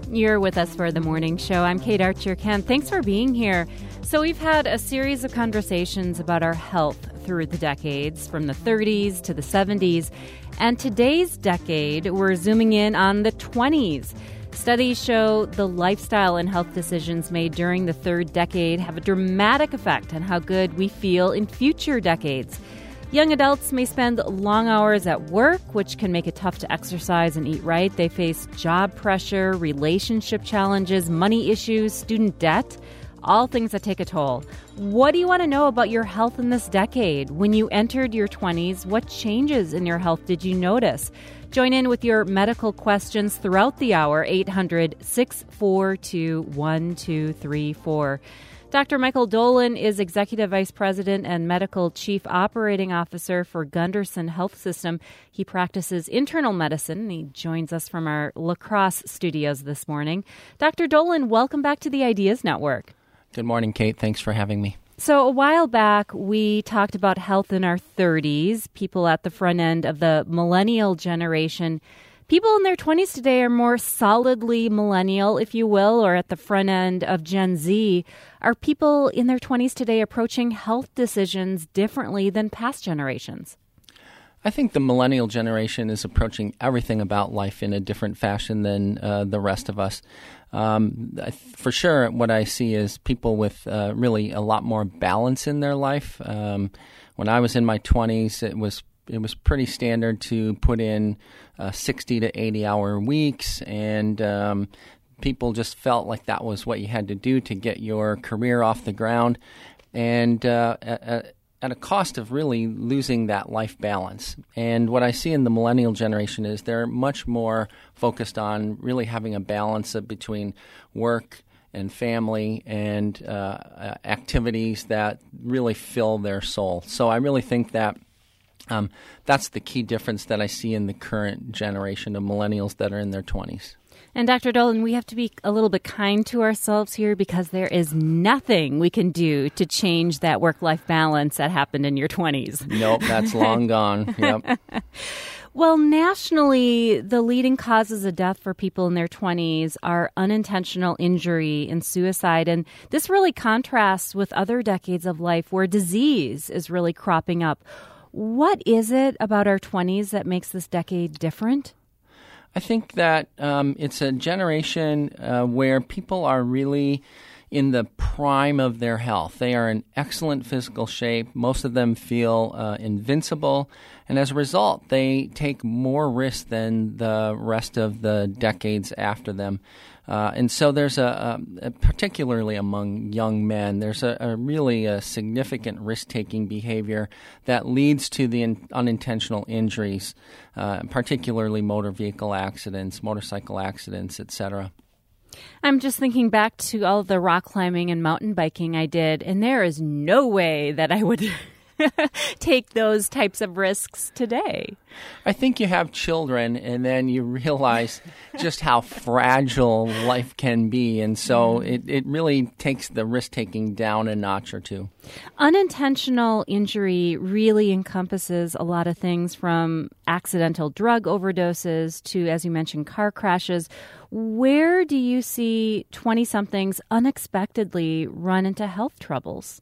You're with us for the morning show. I'm Kate Archer-Kent. Thanks for being here. So we've had a series of conversations about our health through the decades, from the 30s to the 70s. And today's decade, we're zooming in on the 20s. Studies show the lifestyle and health decisions made during the third decade have a dramatic effect on how good we feel in future decades. Young adults may spend long hours at work, which can make it tough to exercise and eat right. They face job pressure, relationship challenges, money issues, student debt, all things that take a toll. What do you want to know about your health in this decade? When you entered your 20s, what changes in your health did you notice? Join in with your medical questions throughout the hour, 800-642-1234. Dr. Michael Dolan is Executive Vice President and Medical Chief Operating Officer for Gundersen Health System. He practices internal medicine, and he joins us from our La Crosse studios this morning. Dr. Dolan, welcome back to the Ideas Network. Good morning, Kate. Thanks for having me. So a while back, we talked about health in our 30s, people at the front end of the millennial generation. People in their 20s today are more solidly millennial, if you will, or at the front end of Gen Z. Are people in their 20s today approaching health decisions differently than past generations? I think the millennial generation is approaching everything about life in a different fashion than the rest of us. For sure, what I see is people with really a lot more balance in their life. When I was in my 20s, it was pretty standard to put in 60 to 80-hour weeks, and people just felt like that was what you had to do to get your career off the ground, and at a cost of really losing that life balance. And what I see in the millennial generation is they're much more focused on really having a balance between work and family and activities that really fill their soul. So I really think that that's the key difference that I see in the current generation of millennials that are in their 20s. And Dr. Dolan, we have to be a little bit kind to ourselves here because there is nothing we can do to change that work-life balance that happened in your 20s. Nope, that's long gone. Yep. Well, nationally, the leading causes of death for people in their 20s are unintentional injury and suicide. And this really contrasts with other decades of life where disease is really cropping up. What is it about our 20s that makes this decade different? I think that it's a generation where people are really in the prime of their health. They are in excellent physical shape. Most of them feel invincible. And as a result, they take more risk than the rest of the decades after them. And so there's particularly among young men, there's a really significant risk-taking behavior that leads to the unintentional injuries, particularly motor vehicle accidents, motorcycle accidents, etc. I'm just thinking back to all the rock climbing and mountain biking I did, and there is no way that I would take those types of risks today. I think you have children, and then you realize just how fragile life can be, and so it really takes the risk-taking down a notch or two. Unintentional injury really encompasses a lot of things, from accidental drug overdoses to, as you mentioned, car crashes. Where do you see 20-somethings unexpectedly run into health troubles?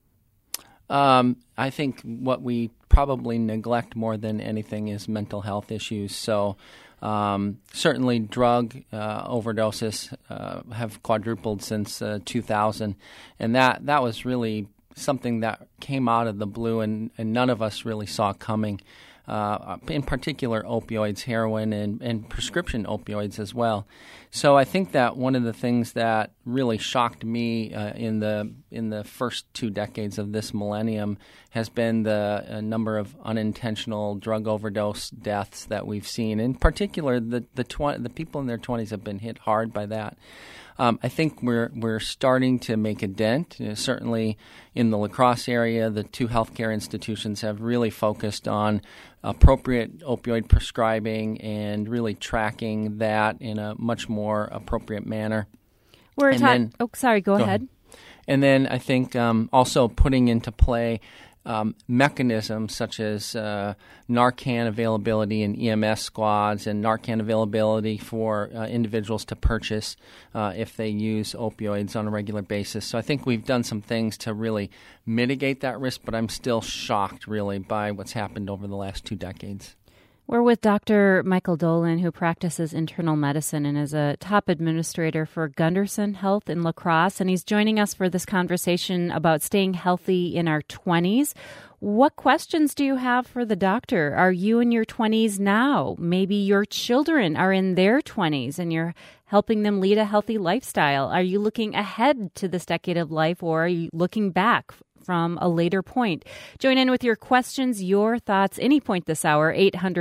I think what we probably neglect more than anything is mental health issues. So certainly drug overdoses have quadrupled since 2000, and that was really something that came out of the blue and none of us really saw coming. In particular, opioids, heroin, and prescription opioids as well. So I think that one of the things that really shocked me in the first 2 decades of this millennium has been the number of unintentional drug overdose deaths that we've seen. In particular, the people in their 20s have been hit hard by that. I think we're starting to make a dent. Certainly in the La Crosse area, the 2 healthcare institutions have really focused on appropriate opioid prescribing and really tracking that in a much more appropriate manner. Go ahead. And then I think also putting into play mechanisms such as Narcan availability in EMS squads and Narcan availability for individuals to purchase if they use opioids on a regular basis. So I think we've done some things to really mitigate that risk, but I'm still shocked really by what's happened over the last 2 decades. We're with Dr. Michael Dolan, who practices internal medicine and is a top administrator for Gunderson Health in La Crosse, and he's joining us for this conversation about staying healthy in our 20s. What questions do you have for the doctor? Are you in your 20s now? Maybe your children are in their 20s and you're helping them lead a healthy lifestyle. Are you looking ahead to this decade of life, or are you looking back from a later point? Join in with your questions, your thoughts, any point this hour,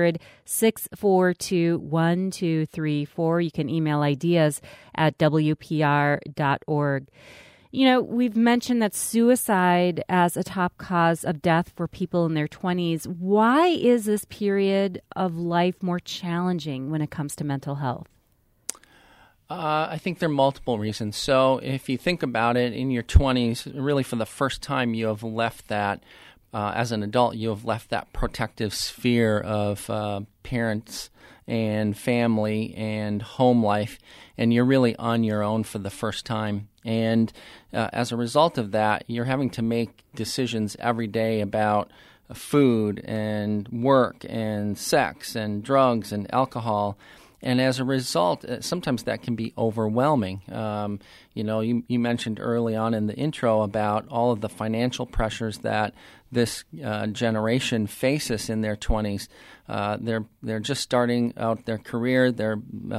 800-642-1234. You can email ideas at WPR.org. You know, we've mentioned that suicide as a top cause of death for people in their 20s. Why is this period of life more challenging when it comes to mental health? I think there are multiple reasons. So if you think about it, in your 20s, really for the first time you have left that, as an adult, you have left that protective sphere of parents and family and home life, and you're really on your own for the first time. And as a result of that, you're having to make decisions every day about food and work and sex and drugs and alcohol. And as a result, sometimes that can be overwhelming. You mentioned early on in the intro about all of the financial pressures that this generation faces in their 20s. They're just starting out their career. They're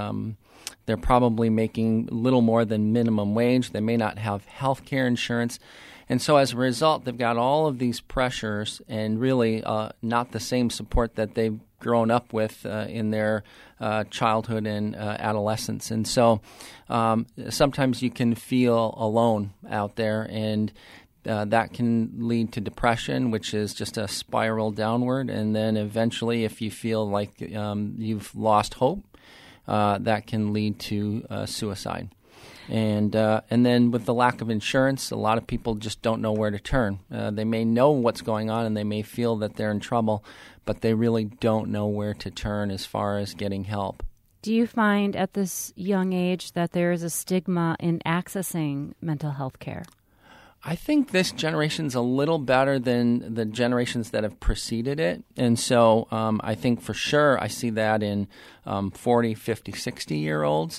probably making little more than minimum wage. They may not have health care insurance. And so as a result, they've got all of these pressures and really not the same support that they've grown up with in their childhood and adolescence. And so sometimes you can feel alone out there, and that can lead to depression, which is just a spiral downward. And then eventually, if you feel like you've lost hope, that can lead to suicide. And then with the lack of insurance, a lot of people just don't know where to turn. They may know what's going on and they may feel that they're in trouble, but they really don't know where to turn as far as getting help. Do you find at this young age that there is a stigma in accessing mental health care? I think this generation's a little better than the generations that have preceded it. And so I think for sure I see that in 40, 50, 60-year-olds,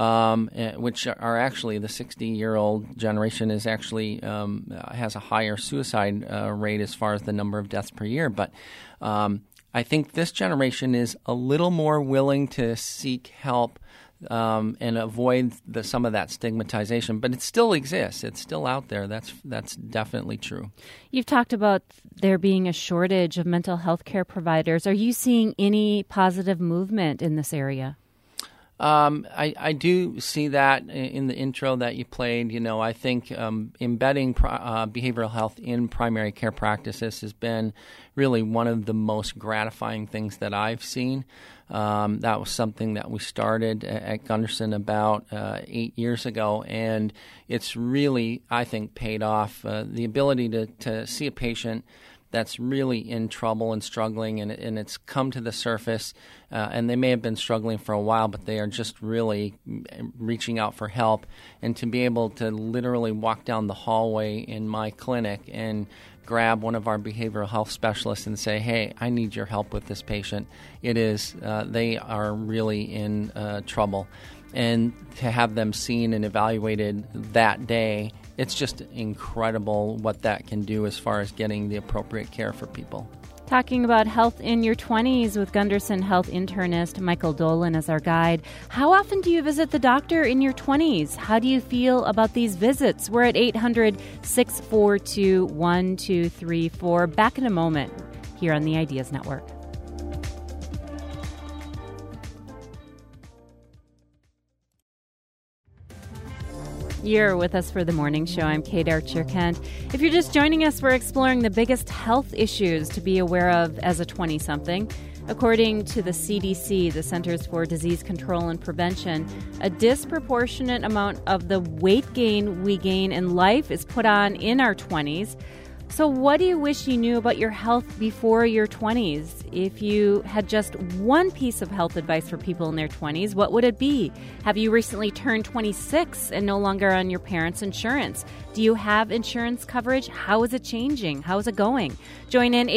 which are actually the 60-year-old generation is actually has a higher suicide rate as far as the number of deaths per year. But I think this generation is a little more willing to seek help and avoid some of that stigmatization. But it still exists. It's still out there. That's definitely true. You've talked about there being a shortage of mental health care providers. Are you seeing any positive movement in this area? I do see that in the intro that you played. You know, I think embedding behavioral health in primary care practices has been really one of the most gratifying things that I've seen. That was something that we started at Gunderson about 8 years ago, and it's really, I think, paid off. The ability to see a patient that's really in trouble and struggling, and it's come to the surface, and they may have been struggling for a while, but they are just really reaching out for help. And to be able to literally walk down the hallway in my clinic and grab one of our behavioral health specialists and say, hey, I need your help with this patient. It is, they are really in trouble. And to have them seen and evaluated that day, it's just incredible what that can do as far as getting the appropriate care for people. Talking about health in your 20s with Gunderson Health internist Michael Dolan as our guide. How often do you visit the doctor in your 20s? How do you feel about these visits? We're at 800-642-1234. Back in a moment here on the Ideas Network. You're with us for the morning show. I'm Kate Archer-Kent. If you're just joining us, we're exploring the biggest health issues to be aware of as a 20-something. According to the CDC, the Centers for Disease Control and Prevention, a disproportionate amount of the weight gain we gain in life is put on in our 20s. So what do you wish you knew about your health before your 20s? If you had just one piece of health advice for people in their 20s, what would it be? Have you recently turned 26 and no longer on your parents' insurance? Do you have insurance coverage? How is it changing? How is it going? Join in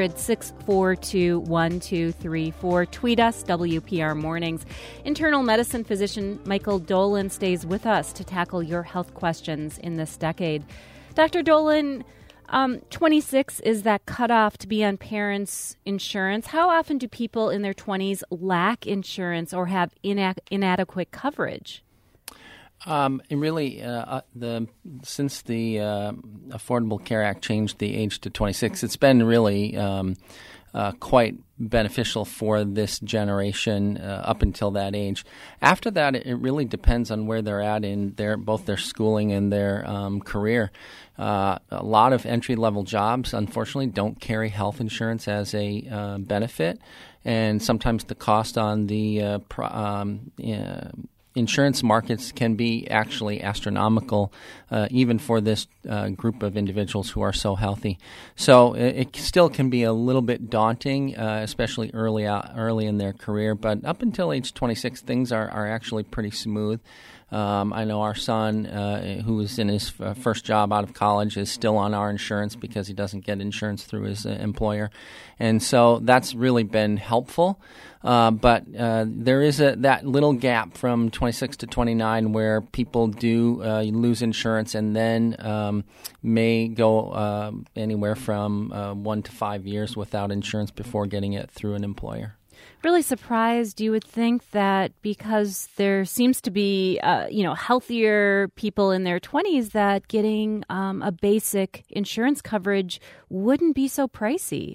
800-642-1234. Tweet us, WPR Mornings. Internal medicine physician Michael Dolan stays with us to tackle your health questions in this decade. Dr. Dolan, 26 is that cutoff to be on parents' insurance. How often do people in their 20s lack insurance or have inadequate coverage? And really, since the Affordable Care Act changed the age to 26, it's been really quite beneficial for this generation up until that age. After that, it really depends on where they're at in both their schooling and their career. A lot of entry-level jobs, unfortunately, don't carry health insurance as a benefit, and sometimes the cost on the insurance markets can be actually astronomical, even for this group of individuals who are so healthy. So it still can be a little bit daunting, especially early in their career. But up until age 26, things are actually pretty smooth. I know our son, who is in his first job out of college, is still on our insurance because he doesn't get insurance through his employer. And so that's really been helpful. But there is that little gap from 26 to 29 where people do lose insurance and then may go anywhere from 1 to 5 years without insurance before getting it through an employer. Really surprised. You would think that because there seems to be, healthier people in their 20s, that getting a basic insurance coverage wouldn't be so pricey.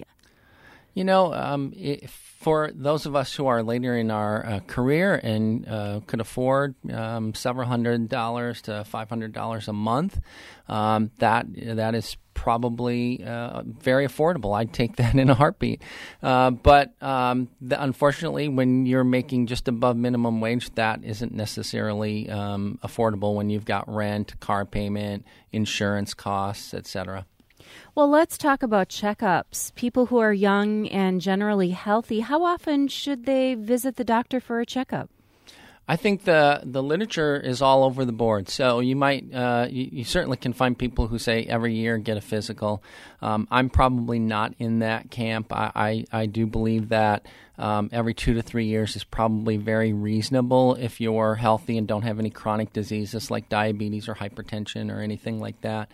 For those of us who are later in our career and could afford several $100 to $500 a month, that is probably very affordable. I'd take that in a heartbeat. But unfortunately, when you're making just above minimum wage, that isn't necessarily affordable when you've got rent, car payment, insurance costs, etc. Well, let's talk about checkups. People who are young and generally healthy, how often should they visit the doctor for a checkup? I think the literature is all over the board. So you might you certainly can find people who say every year get a physical. I'm probably not in that camp. I do believe that every 2 to 3 years is probably very reasonable if you're healthy and don't have any chronic diseases like diabetes or hypertension or anything like that.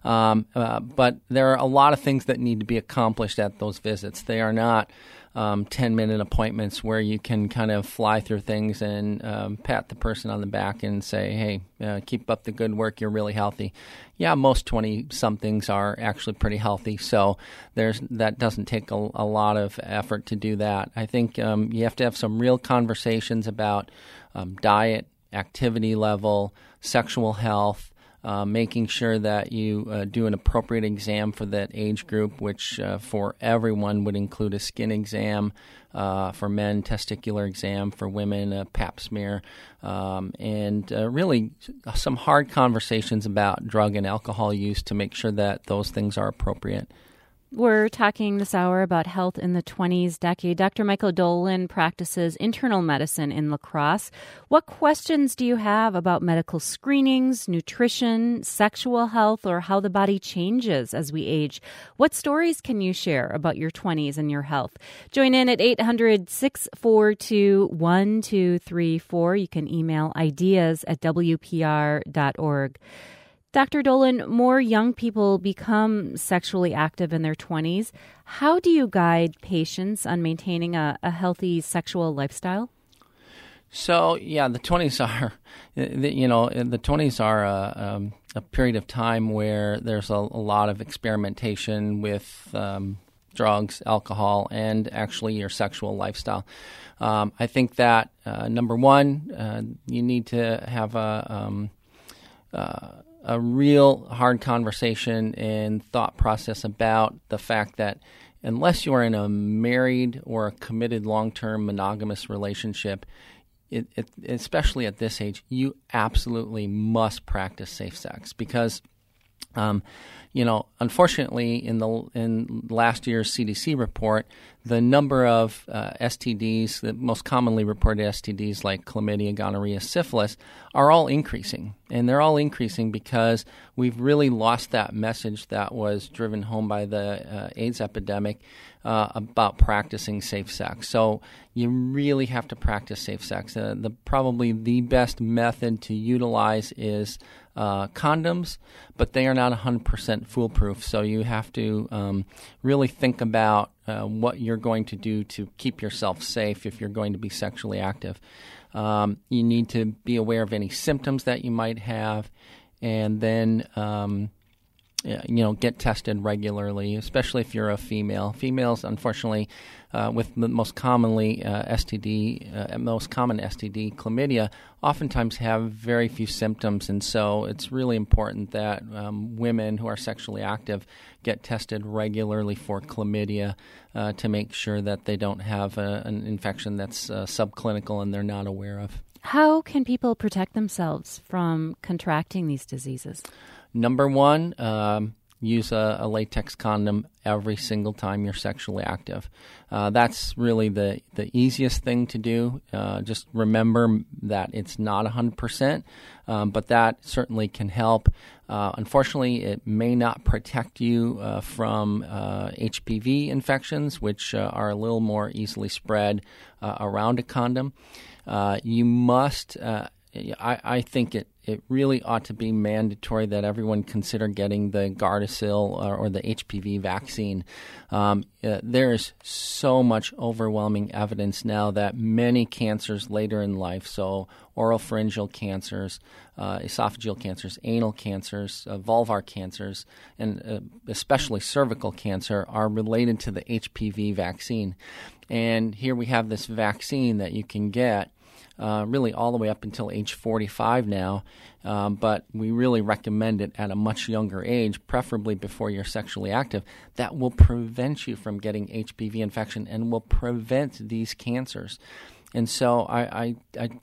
But there are a lot of things that need to be accomplished at those visits. They are not 10-minute appointments where you can kind of fly through things and pat the person on the back and say, hey, keep up the good work, you're really healthy. Yeah, most 20-somethings are actually pretty healthy, so that doesn't take a lot of effort to do that. I think you have to have some real conversations about diet, activity level, sexual health, making sure that you do an appropriate exam for that age group, which for everyone would include a skin exam, for men, testicular exam, for women, a pap smear, and really some hard conversations about drug and alcohol use to make sure that those things are appropriate. We're talking this hour about health in the 20s decade. Dr. Michael Dolan practices internal medicine in La Crosse. What questions do you have about medical screenings, nutrition, sexual health, or how the body changes as we age? What stories can you share about your 20s and your health? Join in at 800-642-1234. You can email ideas@wpr.org. Dr. Dolan, more young people become sexually active in their 20s. How do you guide patients on maintaining a healthy sexual lifestyle? So, yeah, the 20s are, the 20s are a period of time where there's a lot of experimentation with drugs, alcohol, and actually your sexual lifestyle. I think that, number one, you need to have a real hard conversation and thought process about the fact that unless you are in a married or a committed long-term monogamous relationship, especially at this age, you absolutely must practice safe sex because Unfortunately, in last year's CDC report, the number of STDs, the most commonly reported STDs like chlamydia, gonorrhea, syphilis, are all increasing. And they're all increasing because we've really lost that message that was driven home by the AIDS epidemic about practicing safe sex. So you really have to practice safe sex. Probably the best method to utilize is condoms, but they are not 100% foolproof. So you have to really think about what you're going to do to keep yourself safe if you're going to be sexually active. You need to be aware of any symptoms that you might have, and then get tested regularly, especially if you're a female. Females, unfortunately, with the most common STD, chlamydia, oftentimes have very few symptoms, and so it's really important that women who are sexually active get tested regularly for chlamydia to make sure that they don't have an infection that's subclinical and they're not aware of. How can people protect themselves from contracting these diseases? Number one, use a latex condom every single time you're sexually active. That's really the easiest thing to do. Just remember that it's not 100%, but that certainly can help. Unfortunately, it may not protect you from HPV infections, which are a little more easily spread around a condom. You must, I think it really ought to be mandatory that everyone consider getting the Gardasil or the HPV vaccine. There is so much overwhelming evidence now that many cancers later in life, so oropharyngeal cancers, esophageal cancers, anal cancers, vulvar cancers, and especially cervical cancer are related to the HPV vaccine. And here we have this vaccine that you can get really all the way up until age 45 now, but we really recommend it at a much younger age, preferably before you're sexually active. That will prevent you from getting HPV infection and will prevent these cancers. And so I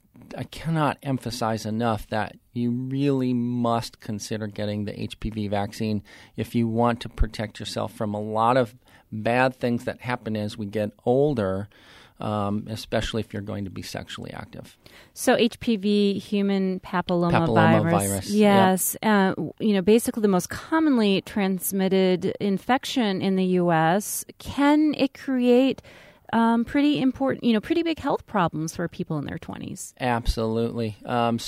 cannot emphasize enough that you really must consider getting the HPV vaccine if you want to protect yourself from a lot of bad things that happen as we get older, especially if you're going to be sexually active. So HPV, human papillomavirus. Yes. Yep. Basically the most commonly transmitted infection in the U.S. Can it create pretty big health problems for people in their 20s? Absolutely. I've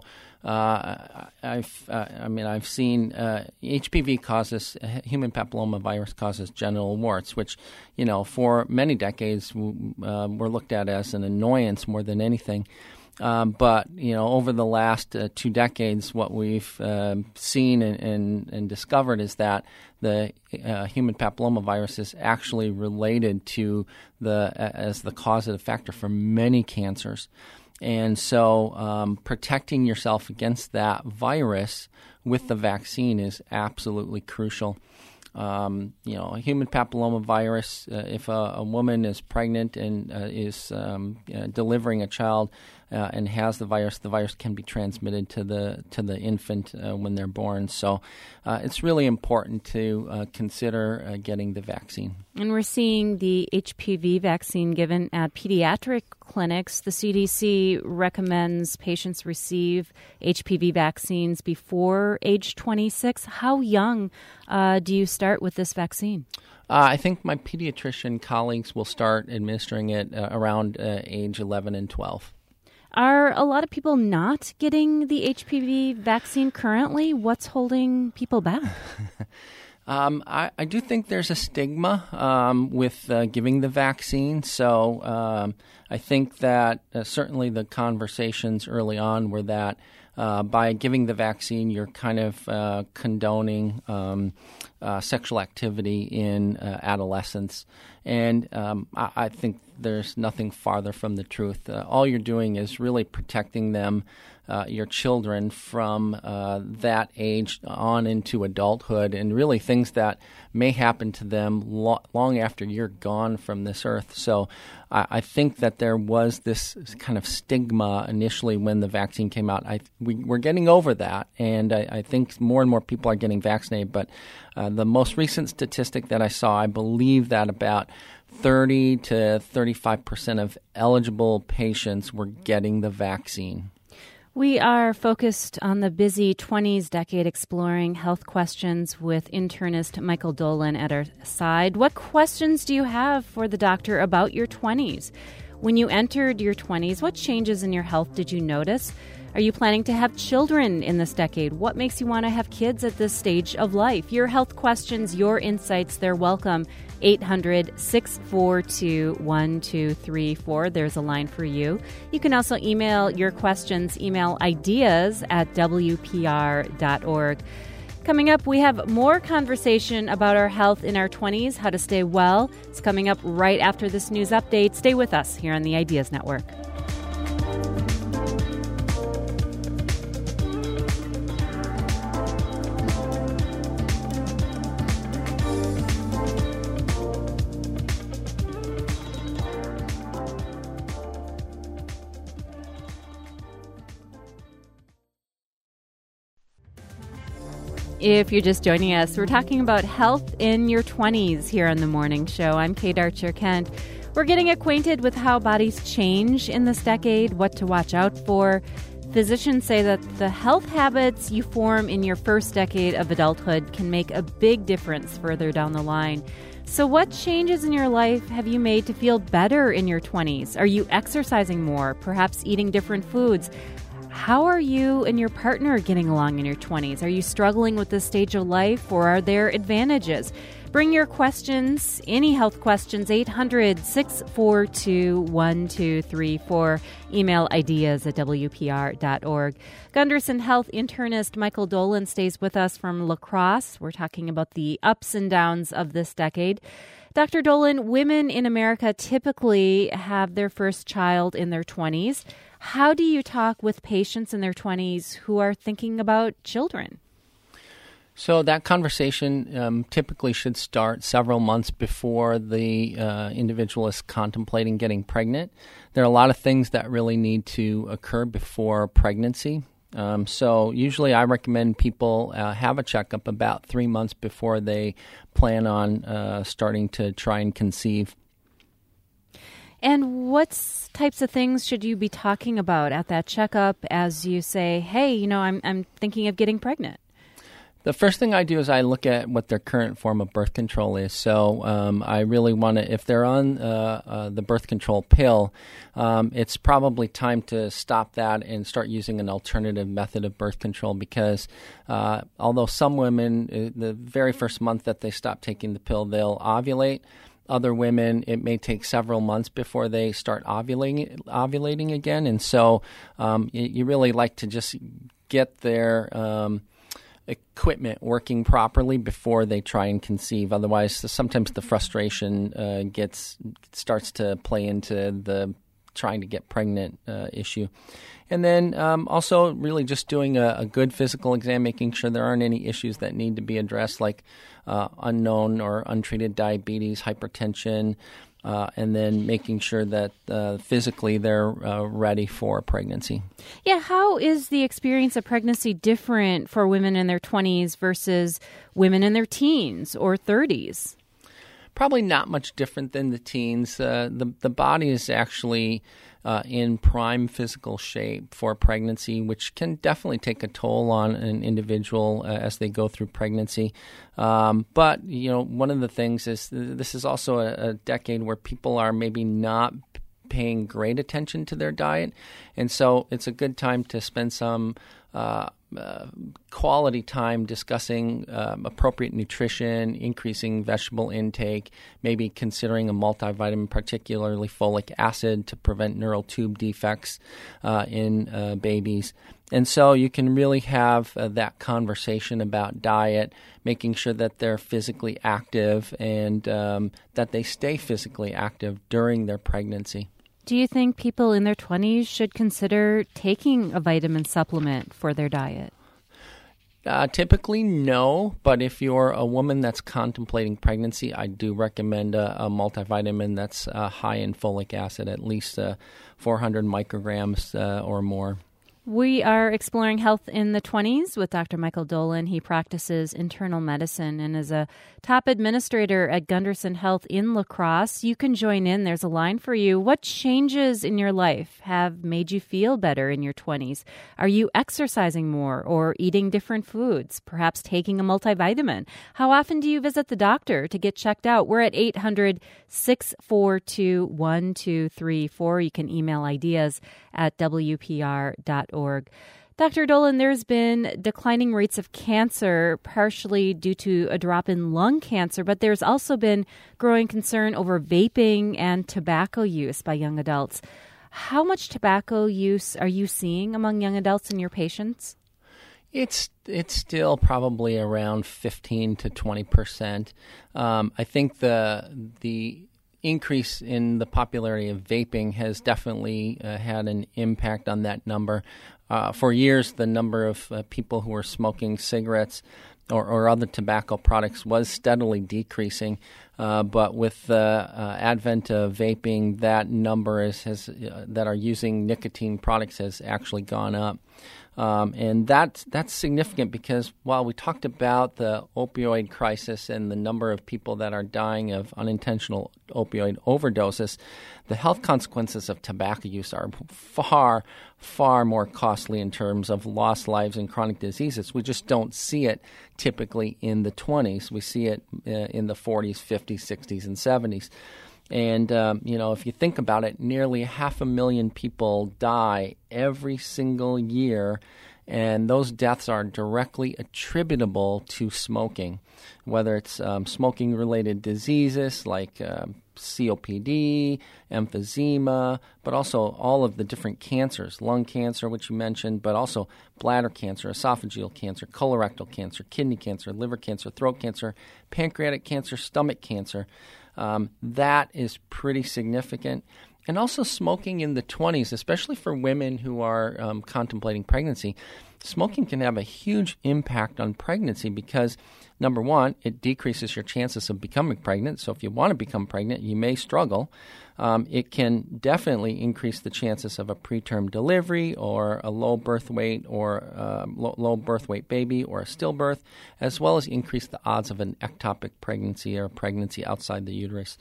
seen HPV causes, human papillomavirus causes genital warts, which, for many decades were looked at as an annoyance more than anything. But over the last 2 decades, what we've seen and discovered is that the human papillomavirus is actually related to as the causative factor for many cancers. And so protecting yourself against that virus with the vaccine is absolutely crucial. A human papillomavirus, if a woman is pregnant and is delivering a child and has the virus can be transmitted to the infant when they're born. So it's really important to consider getting the vaccine. And we're seeing the HPV vaccine given at pediatric clinics. The CDC recommends patients receive HPV vaccines before age 26. How young do you start with this vaccine? I think my pediatrician colleagues will start administering it around age 11 and 12. Are a lot of people not getting the HPV vaccine currently? What's holding people back? I do think there's a stigma with giving the vaccine. So I think that certainly the conversations early on were that by giving the vaccine, you're kind of condoning sexual activity in adolescence. And I think there's nothing farther from the truth. All you're doing is really protecting them, your children, from that age on into adulthood, and really things that may happen to them long after you're gone from this earth. So I think that there was this kind of stigma initially when the vaccine came out. We're getting over that, and I think more and more people are getting vaccinated. But the most recent statistic that I saw, I believe that about 30 to 35% of eligible patients were getting the vaccine. We are focused on the busy 20s decade, exploring health questions with internist Michael Dolan at our side. What questions do you have for the doctor about your 20s? When you entered your 20s, what changes in your health did you notice? Are you planning to have children in this decade? What makes you want to have kids at this stage of life? Your health questions, your insights, they're welcome. 800-642-1234. There's a line for you. You can also email your questions, email ideas@wpr.org. Coming up, we have more conversation about our health in our 20s, how to stay well. It's coming up right after this news update. Stay with us here on the Ideas Network. If you're just joining us, we're talking about health in your 20s here on The Morning Show. I'm Kate Archer-Kent. We're getting acquainted with how bodies change in this decade, what to watch out for. Physicians say that the health habits you form in your first decade of adulthood can make a big difference further down the line. So what changes in your life have you made to feel better in your 20s? Are you exercising more, perhaps eating different foods? How are you and your partner getting along in your 20s? Are you struggling with this stage of life, or are there advantages? Bring your questions, any health questions, 800-642-1234. Email ideas@wpr.org. Gunderson Health internist Michael Dolan stays with us from La Crosse. We're talking about the ups and downs of this decade. Dr. Dolan, women in America typically have their first child in their 20s. How do you talk with patients in their 20s who are thinking about children? So that conversation typically should start several months before the individual is contemplating getting pregnant. There are a lot of things that really need to occur before pregnancy. So usually I recommend people have a checkup about 3 months before they plan on starting to try and conceive. And what types of things should you be talking about at that checkup as you say, hey, I'm thinking of getting pregnant? The first thing I do is I look at what their current form of birth control is. So I really want to, if they're on the birth control pill, it's probably time to stop that and start using an alternative method of birth control, because although some women, the very first month that they stop taking the pill, they'll ovulate. Other women, it may take several months before they start ovulating again. And so you really like to just get their equipment working properly before they try and conceive. Otherwise, sometimes the frustration starts to play into the trying to get pregnant issue. And then also really just doing a good physical exam, making sure there aren't any issues that need to be addressed, like unknown or untreated diabetes, hypertension, and then making sure that physically they're ready for pregnancy. Yeah, how is the experience of pregnancy different for women in their 20s versus women in their teens or 30s? Probably not much different than the teens. The body is actually in prime physical shape for pregnancy, which can definitely take a toll on an individual as they go through pregnancy. But, one of the things is this is also a decade where people are maybe not paying great attention to their diet. And so it's a good time to spend some quality time discussing appropriate nutrition, increasing vegetable intake, maybe considering a multivitamin, particularly folic acid, to prevent neural tube defects in babies. And so you can really have that conversation about diet, making sure that they're physically active and that they stay physically active during their pregnancy. Do you think people in their 20s should consider taking a vitamin supplement for their diet? Typically, no. But if you're a woman that's contemplating pregnancy, I do recommend a multivitamin that's high in folic acid, at least 400 micrograms or more. We are exploring health in the 20s with Dr. Michael Dolan. He practices internal medicine and is a top administrator at Gunderson Health in La Crosse. You can join in. There's a line for you. What changes in your life have made you feel better in your 20s? Are you exercising more or eating different foods? Perhaps taking a multivitamin? How often do you visit the doctor to get checked out? We're at 800-642-1234. You can email ideas at WPR.org. Dr. Dolan, there's been declining rates of cancer, partially due to a drop in lung cancer, but there's also been growing concern over vaping and tobacco use by young adults. How much tobacco use are you seeing among young adults in your patients? It's still probably around 15 to 20%. I think the increase in the popularity of vaping has definitely had an impact on that number. For years, the number of people who were smoking cigarettes or other tobacco products was steadily decreasing. But with the advent of vaping, that number that are using nicotine products has actually gone up. And that's significant because while we talked about the opioid crisis and the number of people that are dying of unintentional opioid overdoses, the health consequences of tobacco use are far, far more costly in terms of lost lives and chronic diseases. We just don't see it typically in the 20s. We see it in the 40s, 50s, 60s, and 70s. And, if you think about it, nearly 500,000 people die every single year, and those deaths are directly attributable to smoking, whether it's smoking-related diseases like COPD, emphysema, but also all of the different cancers, lung cancer, which you mentioned, but also bladder cancer, esophageal cancer, colorectal cancer, kidney cancer, liver cancer, throat cancer, pancreatic cancer, stomach cancer. That is pretty significant. And also smoking in the 20s, especially for women who are contemplating pregnancy, smoking can have a huge impact on pregnancy because, number one, it decreases your chances of becoming pregnant. So if you want to become pregnant, you may struggle. It can definitely increase the chances of a preterm delivery or a low birth weight or low birth weight baby or a stillbirth, as well as increase the odds of an ectopic pregnancy or pregnancy outside the uterus.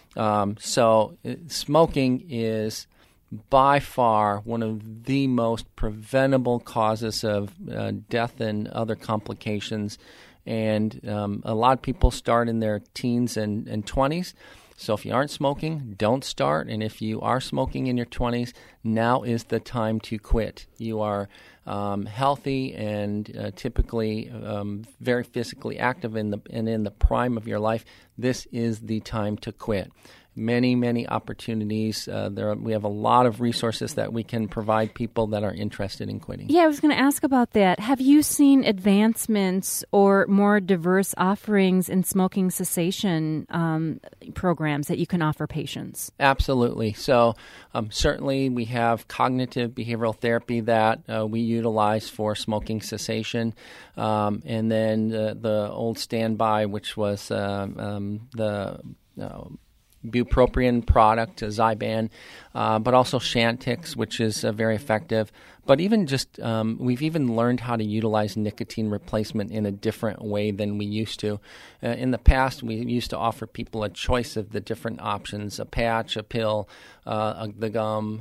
So smoking is by far one of the most preventable causes of death and other complications. And a lot of people start in their teens and 20s. So if you aren't smoking, don't start. And if you are smoking in your 20s, now is the time to quit. You are healthy and typically very physically active in the prime of your life. This is the time to quit. Many opportunities. We have a lot of resources that we can provide people that are interested in quitting. Yeah, I was going to ask about that. Have you seen advancements or more diverse offerings in smoking cessation programs that you can offer patients? Absolutely. So certainly we have cognitive behavioral therapy that we utilize for smoking cessation. And then the old standby, which was the bupropion product, Zyban, but also Chantix, which is very effective. But even just we've even learned how to utilize nicotine replacement in a different way than we used to. In the past, we used to offer people a choice of the different options: a patch, a pill, the gum,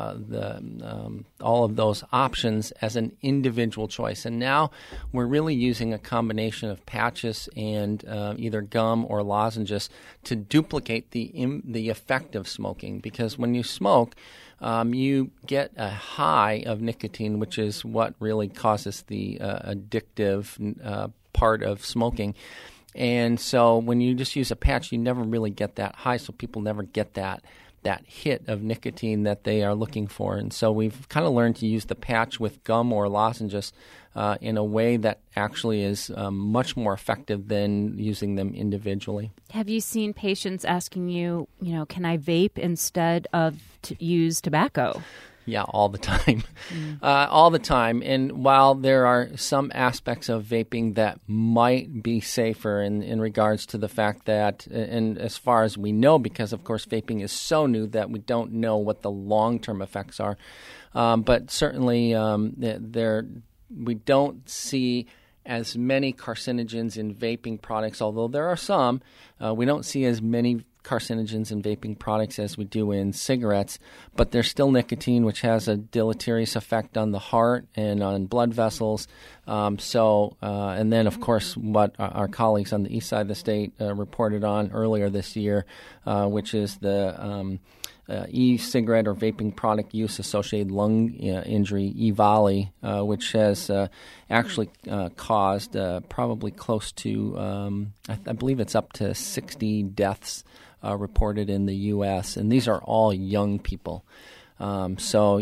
all of those options as an individual choice. And now we're really using a combination of patches and either gum or lozenges to duplicate the effect of smoking. Because when you smoke, you get a high of nicotine, which is what really causes the addictive part of smoking. And so when you just use a patch, you never really get that high, so people never get that hit of nicotine that they are looking for. And so we've kind of learned to use the patch with gum or lozenges in a way that actually is much more effective than using them individually. Have you seen patients asking you, can I vape instead of use tobacco? Yeah, all the time. All the time. And while there are some aspects of vaping that might be safer in regards to the fact that, and as far as we know, because of course vaping is so new that we don't know what the long-term effects are. But certainly we don't see as many carcinogens in vaping products, although there are some. We don't see as many carcinogens in vaping products as we do in cigarettes, but there's still nicotine, which has a deleterious effect on the heart and on blood vessels. And then, of course, what our colleagues on the east side of the state reported on earlier this year, which is the e-cigarette or vaping product use associated lung injury, EVALI, which has actually caused probably close to, I believe it's up to 60 deaths reported in the U.S., and these are all young people. While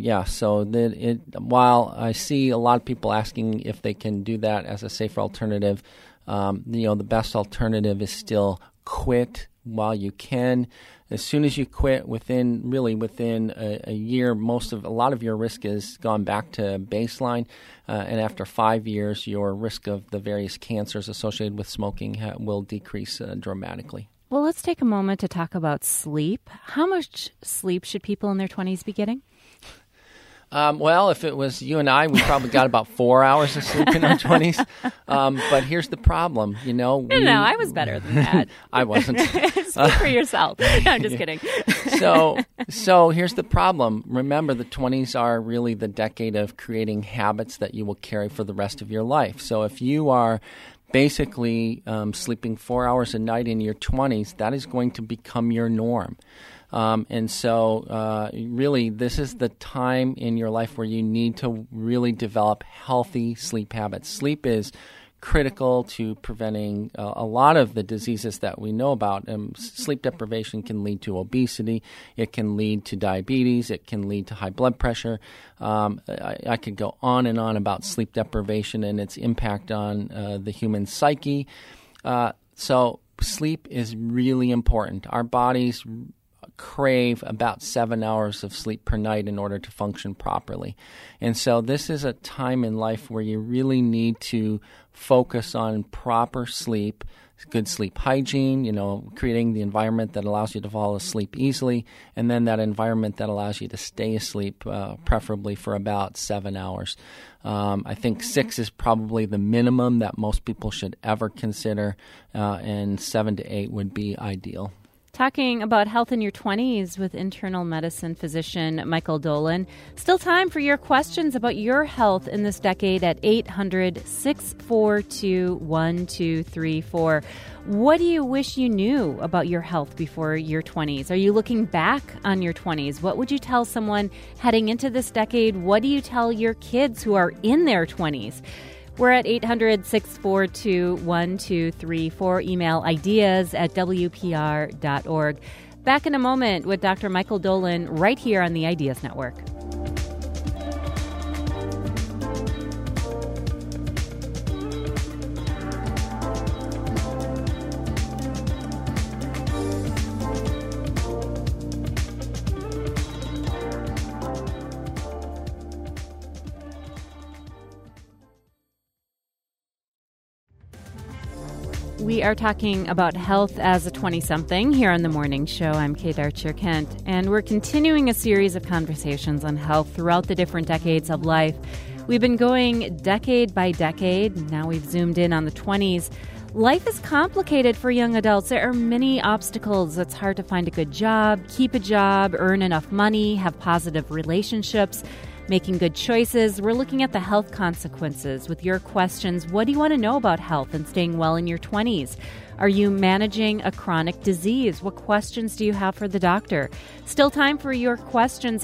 I see a lot of people asking if they can do that as a safer alternative, the best alternative is still quit while you can. As soon as you quit, within a year, a lot of your risk has gone back to baseline, and after 5 years, your risk of the various cancers associated with smoking will decrease dramatically. Well, let's take a moment to talk about sleep. How much sleep should people in their 20s be getting? Well, if it was you and I, we probably got about 4 hours of sleep in our 20s. But here's the problem, No, I was better than that. I wasn't. Speak for yourself. No, I'm just kidding. So here's the problem. Remember, the 20s are really the decade of creating habits that you will carry for the rest of your life. So if you are basically sleeping 4 hours a night in your 20s, that is going to become your norm. Really, this is the time in your life where you need to really develop healthy sleep habits. Sleep is critical to preventing a lot of the diseases that we know about. Sleep deprivation can lead to obesity. It can lead to diabetes. It can lead to high blood pressure. I could go on and on about sleep deprivation and its impact on the human psyche. So sleep is really important. Our bodies crave about 7 hours of sleep per night in order to function properly. And so this is a time in life where you really need to focus on proper sleep, good sleep hygiene, creating the environment that allows you to fall asleep easily, and then that environment that allows you to stay asleep, preferably for about 7 hours. I think 6 is probably the minimum that most people should ever consider, and 7 to 8 would be ideal. Talking about health in your 20s with internal medicine physician Michael Dolan. Still time for your questions about your health in this decade at 800-642-1234. What do you wish you knew about your health before your 20s? Are you looking back on your 20s? What would you tell someone heading into this decade? What do you tell your kids who are in their 20s? We're at 800-642-1234. Email ideas@wpr.org. Back in a moment with Dr. Michael Dolan right here on the Ideas Network. We are talking about health as a 20-something here on The Morning Show. I'm Kate Archer-Kent, and we're continuing a series of conversations on health throughout the different decades of life. We've been going decade by decade. Now we've zoomed in on the 20s. Life is complicated for young adults. There are many obstacles. It's hard to find a good job, keep a job, earn enough money, have positive relationships, making good choices. We're looking at the health consequences with your questions. What do you want to know about health and staying well in your 20s? Are you managing a chronic disease? What questions do you have for the doctor? Still time for your questions,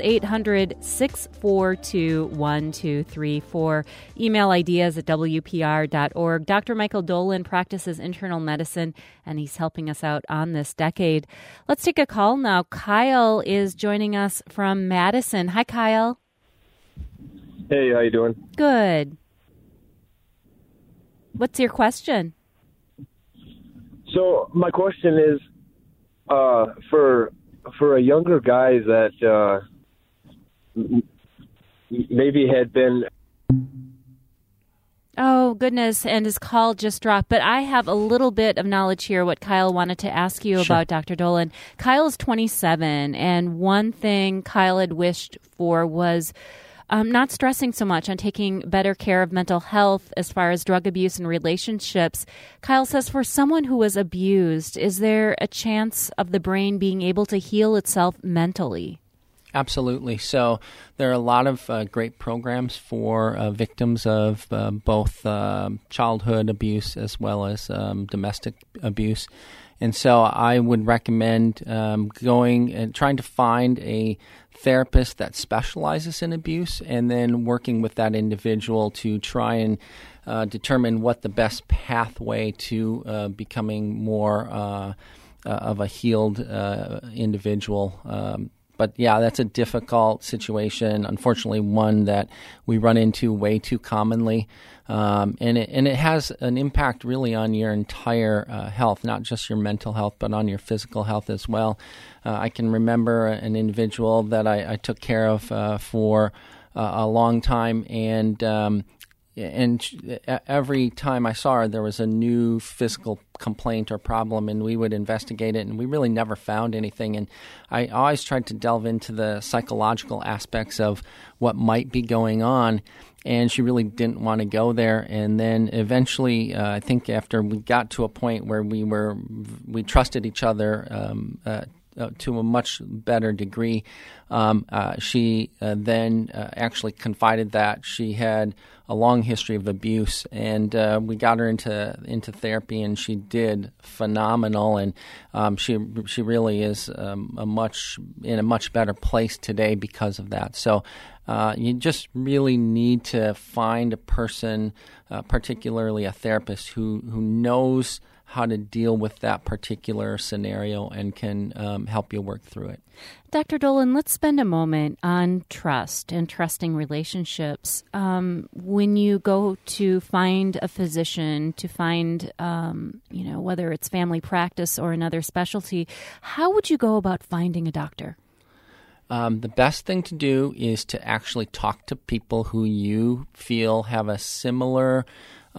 800-642-1234. Email ideas@wpr.org. Dr. Michael Dolan practices internal medicine, and he's helping us out on this decade. Let's take a call now. Kyle is joining us from Madison. Hi, Kyle. Hey, how you doing? Good. What's your question? So my question is, for a younger guy that maybe had been. Oh, goodness, and his call just dropped. But I have a little bit of knowledge here, what Kyle wanted to ask you about, Dr. Dolan. Kyle's 27, and one thing Kyle had wished for was not stressing so much on taking better care of mental health as far as drug abuse and relationships. Kyle says, for someone who was abused, is there a chance of the brain being able to heal itself mentally? Absolutely. So there are a lot of great programs for victims of both childhood abuse as well as domestic abuse. And so I would recommend going and trying to find a therapist that specializes in abuse and then working with that individual to try and determine what the best pathway to becoming more of a healed individual. But yeah, that's a difficult situation, unfortunately one that we run into way too commonly. And it has an impact really on your entire health, not just your mental health, but on your physical health as well. I can remember an individual that I took care of for a long time, and every time I saw her, there was a new physical complaint or problem, and we would investigate it, and we really never found anything. And I always tried to delve into the psychological aspects of what might be going on, and she really didn't want to go there. And then eventually, I think after we got to a point where we trusted each other to a much better degree, she then actually confided that she had a long history of abuse, and we got her into therapy, and she did phenomenal, and she really is in a much better place today because of that. So you just really need to find a person, particularly a therapist, who knows how to deal with that particular scenario and can help you work through it. Dr. Dolan, let's spend a moment on trust and trusting relationships. When you go to find a physician, to find, whether it's family practice or another specialty, how would you go about finding a doctor? The best thing to do is to actually talk to people who you feel have a similar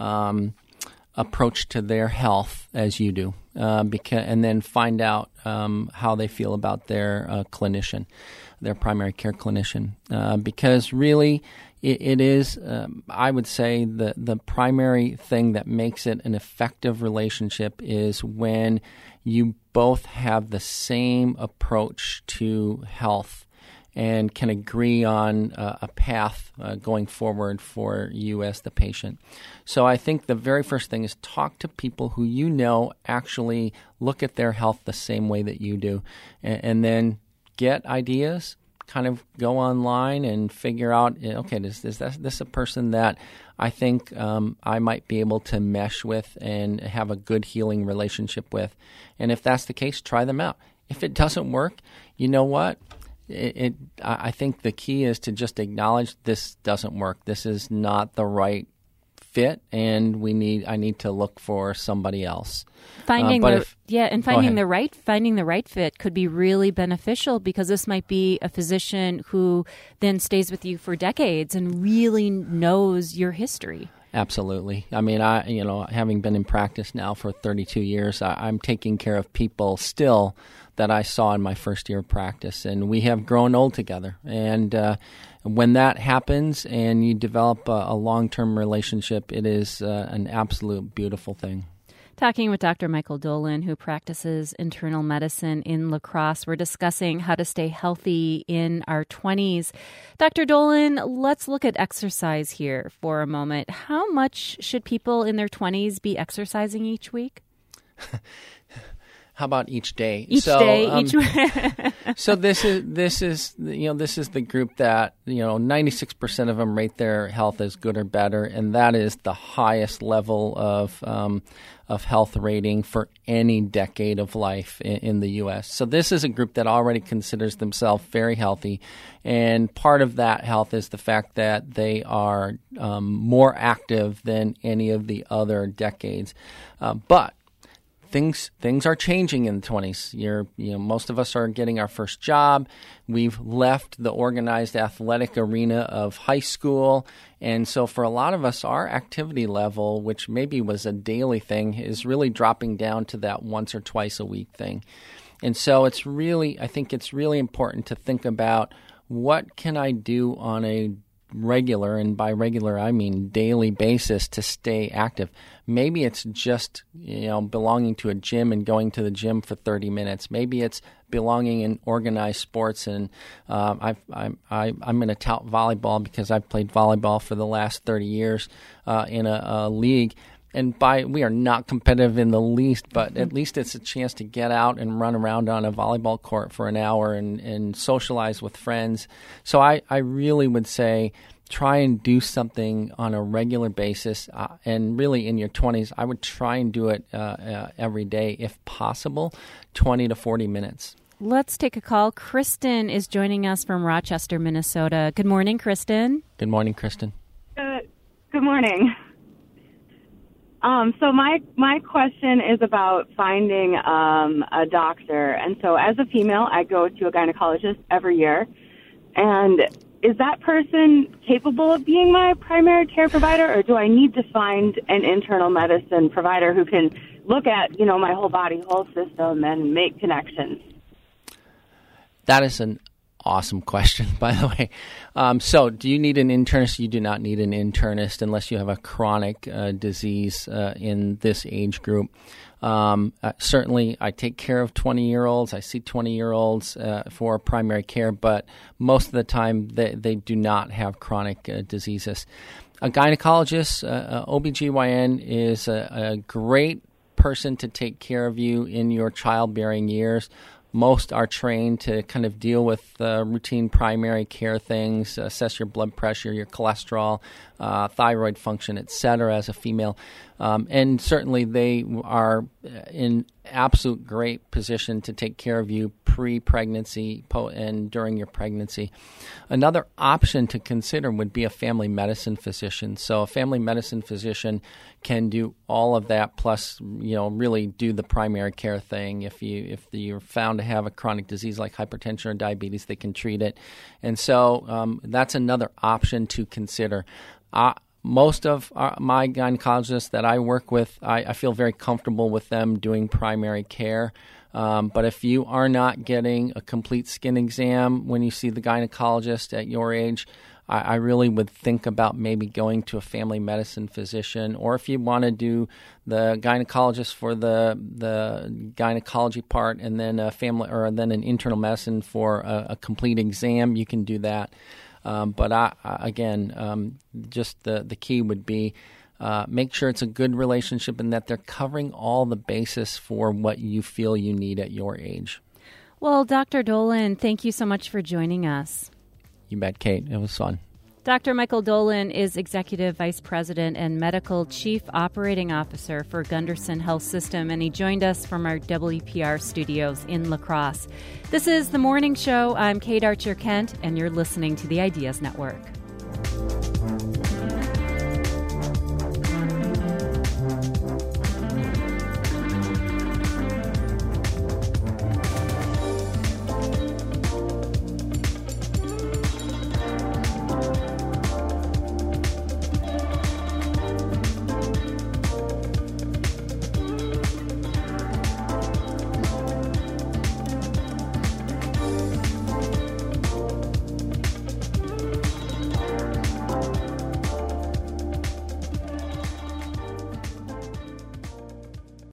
approach to their health as you do, and then find out how they feel about their clinician, their primary care clinician. Because really, it is, I would say, the primary thing that makes it an effective relationship is when you both have the same approach to health and can agree on a path going forward for you as the patient. So I think the very first thing is talk to people who you know actually look at their health the same way that you do, and then get ideas, kind of go online and figure out, okay, is this a person that I think I might be able to mesh with and have a good healing relationship with? And if that's the case, try them out. If it doesn't work, you know what? I think the key is to just acknowledge this doesn't work. This is not the right fit, and I need to look for somebody else. Finding the right fit could be really beneficial, because this might be a physician who then stays with you for decades and really knows your history. Absolutely. I mean, having been in practice now for 32 years, I'm taking care of people still that I saw in my first year of practice, and we have grown old together. And when that happens and you develop a long-term relationship, it is an absolute beautiful thing. Talking with Dr. Michael Dolan, who practices internal medicine in La Crosse. We're discussing how to stay healthy in our 20s. Dr. Dolan, let's look at exercise here for a moment. How much should people in their 20s be exercising each week? How about each day? Each day. So this is the group that 96% of them rate their health as good or better, and that is the highest level of health rating for any decade of life in the U.S. So this is a group that already considers themselves very healthy, and part of that health is the fact that they are more active than any of the other decades, but things are changing in the 20s. Most of us are getting our first job. We've left the organized athletic arena of high school. And so for a lot of us, our activity level, which maybe was a daily thing, is really dropping down to that once or twice a week thing. And so I think it's really important to think about, what can I do on a regular, and by regular I mean daily basis, to stay active? Maybe it's just belonging to a gym and going to the gym for 30 minutes. Maybe it's belonging in organized sports, and I'm going to tout volleyball because I've played volleyball for the last 30 years in a league. And we are not competitive in the least, but at least it's a chance to get out and run around on a volleyball court for an hour and socialize with friends. So I really would say try and do something on a regular basis. And really in your 20s, I would try and do it every day if possible, 20 to 40 minutes. Let's take a call. Kristen is joining us from Rochester, Minnesota. Good morning, Kristen. Good morning, Kristen. Good morning. So my question is about finding a doctor. And so as a female, I go to a gynecologist every year. And is that person capable of being my primary care provider, or do I need to find an internal medicine provider who can look at, my whole body, whole system, and make connections? That is an awesome question, by the way. So do you need an internist? You do not need an internist unless you have a chronic disease in this age group. Certainly, I take care of 20-year-olds. I see 20-year-olds for primary care, but most of the time they do not have chronic diseases. A gynecologist, OBGYN, is a great person to take care of you in your childbearing years. Most are trained to kind of deal with routine primary care things, assess your blood pressure, your cholesterol, thyroid function, et cetera, as a female. And certainly they are in absolute great position to take care of you pre-pregnancy and during your pregnancy. Another option to consider would be a family medicine physician. So a family medicine physician can do all of that, plus really do the primary care thing. If you're found to have a chronic disease like hypertension or diabetes, they can treat it. And so that's another option to consider. Most of my gynecologists that I work with, I feel very comfortable with them doing primary care. But if you are not getting a complete skin exam when you see the gynecologist at your age, I really would think about maybe going to a family medicine physician, or if you want to do the gynecologist for the gynecology part and then then an internal medicine for a complete exam, you can do that. But just the key would be make sure it's a good relationship and that they're covering all the basis for what you feel you need at your age. Well, Dr. Dolan, thank you so much for joining us. You bet, Kate. It was fun. Dr. Michael Dolan is Executive Vice President and Medical Chief Operating Officer for Gunderson Health System, and he joined us from our WPR studios in La Crosse. This is The Morning Show. I'm Kate Archer-Kent, and you're listening to the Ideas Network.